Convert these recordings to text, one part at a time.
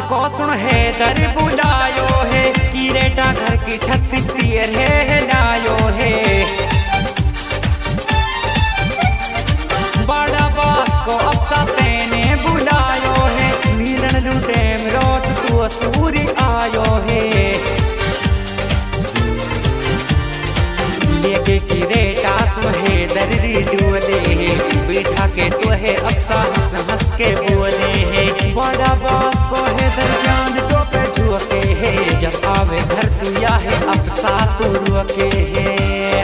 को सुन है दर बुलायो है, किरेटा घर की 36 तीर है लायो है। बड़ा बास को अफसा तेने बुलायो है, मिलन लूटे रोत तू सूरी आयो है। लेके किरेटा सुहे दरी डुअले है, बैठा के तो है अफसा हंस हंस के बोले है। बड़ा बास को है दर जान तो पे झुके है, जब आवे घर सुया है अफसा तू रुके है।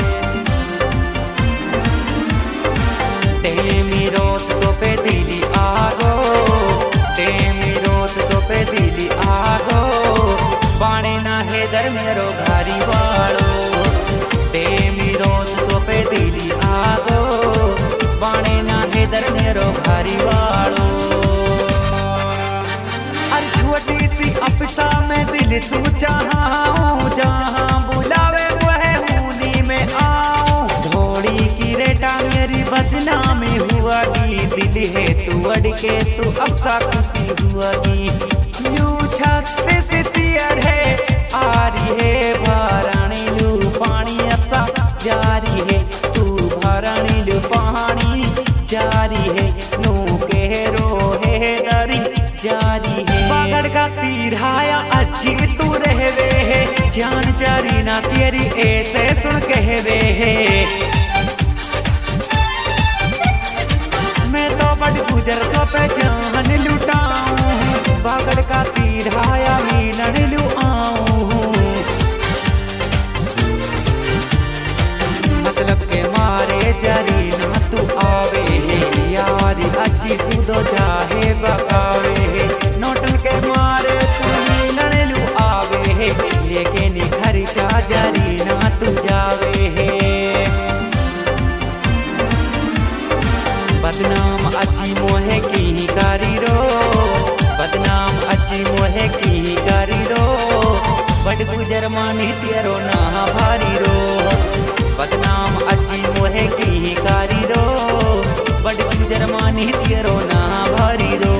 तेमी रोत तो पे दिली आगो, तेमी रोत तो पे दिली आगो, पानी ना है दर मेरो घारी वालो। तेमी रोत तो पे दिली आगो, पानी ना है दर मेरो घारी वालो। अरे छोटी सी अफसा में दिल सू जहाँ जहाँ बुलावे वह हूनी में आऊं। घोड़ी की रेटा मेरी बदनामी हुआगी, दिल है तू अड़के तू अफसा खुशी हुआगी। यूं 36 तीर है आरी है भरानी लू पानी अफसा जारी है, तू भरानी लू पानी जारी है। नू के रो है दरी जारी है, पकड़ का तीर हाया अच्छी तू रहवे है, जान जारी ना तेरी ऐसे सुन कहवे है। मैं तो बड़ गुजर तो पहचान लुटाऊं, पकड़ का तीर हाया मिलन लू आऊं। मतलब के मारे जारी ना तू आवे है, यारी अच्छी सुधो चाहे बकावे है। नोटन के मारे तू मिलन लू आवे है, लेकिन घर चा जारी ना तू जावे है। बदनाम अच्छी मोहे की कारी रो, बदनाम अच्छी मोहे की कारी रो, बड़ गुजर मानी तेरो ना भारी रो। बदनाम अच्छी मोहे की कारी रो, बड़ गुजर मानी तेरो ना भारी रो।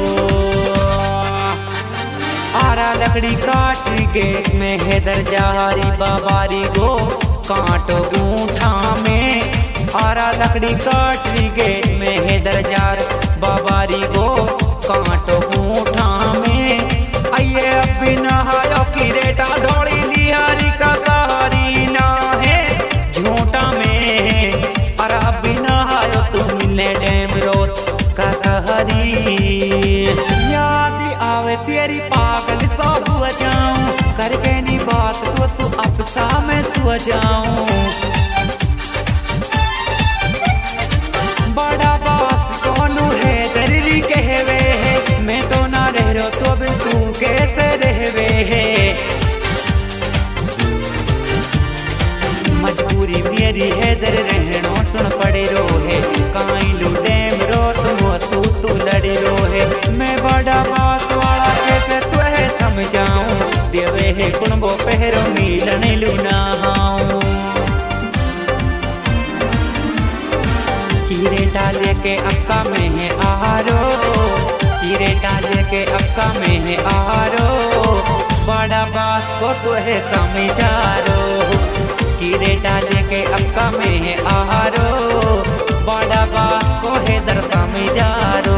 आरा लकड़ी काट गेट में है दर जारी बाबारी गो कांटो गूंठा में। आरा लकड़ी काट गेट में है दर जार बाबारी गो कांटो गूंठा में। आइए अब भी नहायो किरेटा ढोली लिहारी का सहारी ना है झूठा में। और अब भी नहायो तुम मिलने डैम रोत का सहारी। याद आवे तेरी पागल सो हुआ जाऊं, करके नी बात तो सु अफसा में सो जाऊं। बड़ा बास कौनू है दरी कहवे है, मैं तो ना रह रो तो भी तू कैसे रहवे है। मजबूरी मेरी है दर रहनो सुन पड़े रो है, काई लू डैम रो तुम असू तू लड़े रो है। मैं बड़ा बास वाला कैसे तू है समझाऊं, देवे है कुणबो पहरो मिलन लू नहाऊं। किरेटा लेके अफसा में है आहारो, किरेटा लेके अफसा में है आहारो, बड़ा बास को तो है समझारो। किरेटा लेके अफसा में है आहारो, बड़ा बास को है दर समझारो।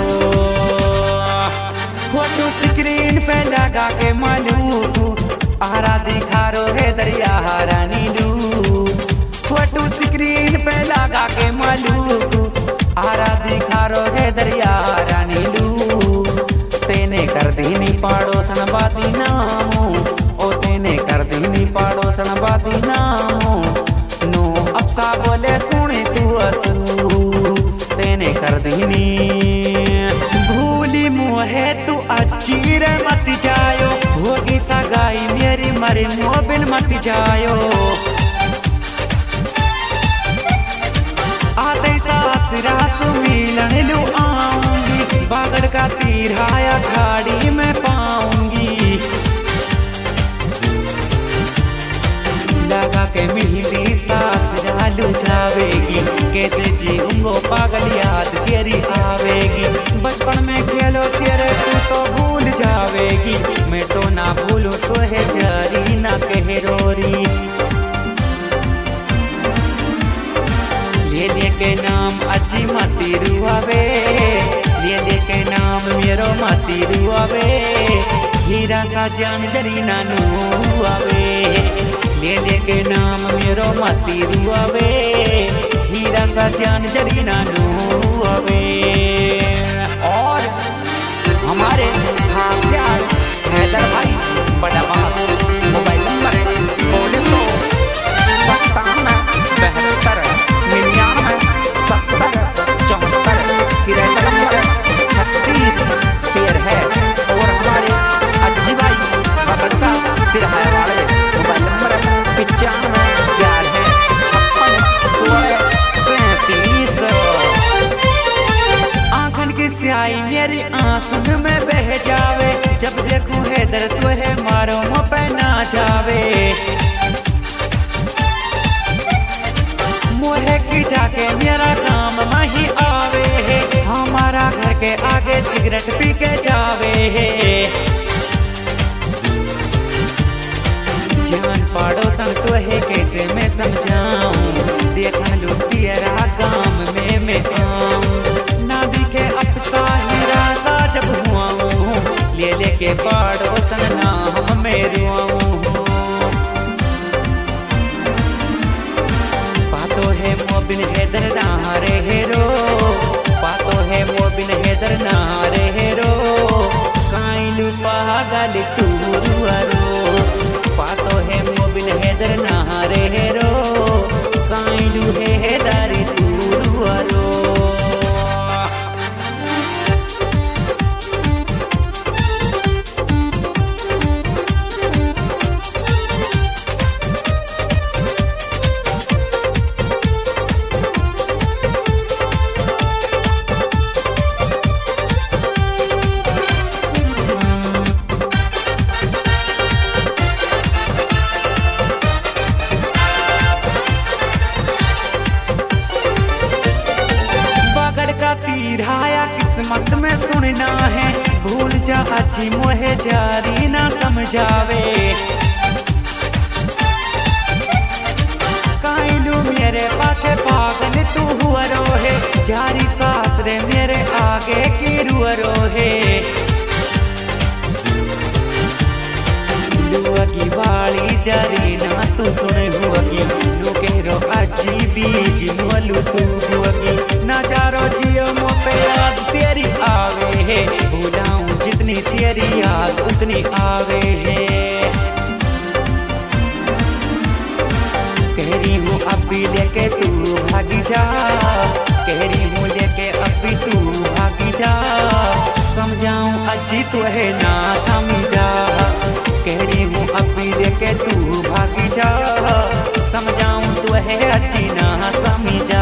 फोटो स्क्रीन पे लगा के मालू आरा दिखारो है दरिया रानी लू। फोटो स्क्रीन पे लगा के मालू आरा दिखारो है दरिया रानी लू। तेने कर दीनी पाड़ोसन बाती नामो, ओ तेने कर दीनी पाड़ोसन बाती नामो। नो अफसा बोले सुने तू असू, तेने कर दीनी भूली मोहे तू अच्छी रे मत जायो। होगी सगाई मेरी मरे मोबिल मत जायो। आते सास रास मिलन लू आऊंगी, बागड़ का तीर हाया खाड़ी में पाऊंगी। लगा के मिली सास जालू जावेगी, कैसे जीऊंगो पागल याद तेरी आवेगी। बचपन में खेलो तेरे तू तो भूल जावे। आवेगी, मैं तो ना भूलूं तो है जरी ना कहे रोरी। ले के नाम अजी मती रुआवे, ले के नाम मेरो मती रुआवे, हीरा सा जान जरी नानू आवे। ले के नाम मेरो मती रुआवे, हीरा सा जान जरी नानू आवे। और हमारे हाशियार हैदर भाई बड़ा बास मोबाइल नंबर बोले तो 97 92 70 74 किराया नंबर 36 पेड़ है। और हमारे अज्जी भाई बगड़ का किराया वाले मोबाइल नंबर 95 11 56 16 37। आंखन की स्याही मेरी आंसू में बह जावे, जब देखूं हैदर तो है मारो मुँह पे ना जावे। मोहे की जाके मेरा काम नहीं आवे है, हमारा घर के आगे सिगरेट पी के जावे है। जान पड़ोसन तो है कैसे मैं समझाऊं, देखा लो तेरा काम में मैं आऊं। ना दिखे अफसा हीरा सा जब हुआ ले के पड़ोसन ना हम मैं रुआऊं। पातो है मोबिन हैदर नारे हेरो, पातो है मोबिन हैदर नारे हेरो, काइलू पागल तू रुआरो। पातो है मोबिन हैदर नारे हेरो, काइलू है हैदर तू रुआरो। तीराया किस्मत में सुनना है, भूल जा अजी मोहे जारी ना समझावे। काइलू मेरे पाछे पागल तू हुआ रोहे, जारी सासरे मेरे आगे की रुआ रोहे। लुआ की वाली जारी ना तू सुने हुआ की, लो कह रो अजी बीज मोलू तू हुआ की। नजारो जियो मो पे याद तेरी आवे है, भूलाऊं जितनी तेरी याद उतनी आवे है। कह रही हूँ अभी लेके तू भागी जा, कह रही हूँ लेके अभी तू भागी जा, समझाऊं अजी तो है ना समझा। कह रही हूँ अभी लेके तू भागी जा, समझाऊं तो है अजी ना समझा।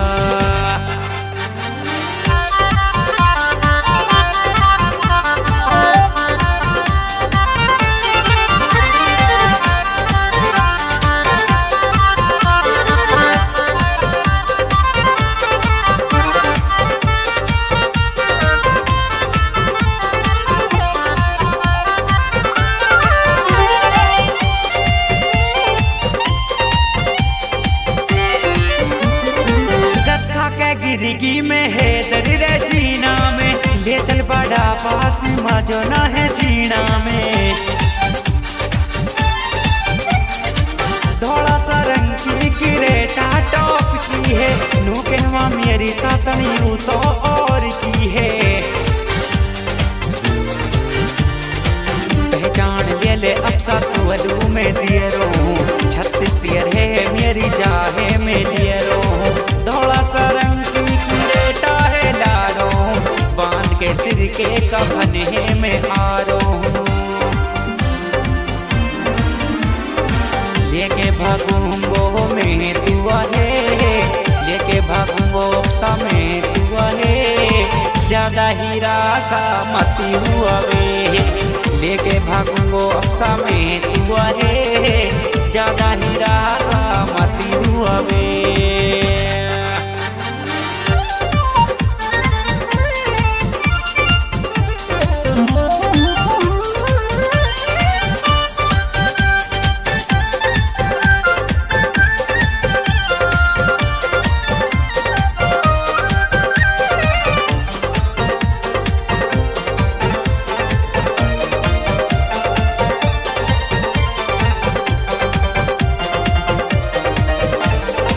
गिरगी में है दर जीना में, ले चल बड़ा पास मजो ना है जीना में। थोड़ा सा रंग की किरेटा टॉप की है, नू कहवा मेरी सातनी यूं तो और की है। पहचान ले ले अब सा तू अदू में दिए रो, 36 पेयर है मेरी जाहे में दिए रो। थोड़ा सा रंग के सिर के कफन है मैं आरो, लेके भागूंगो में तू आहे, लेके भागूंगो सा में तू आहे। ज्यादा हीरा सा मती हुआ वे, लेके भागूंगो सा में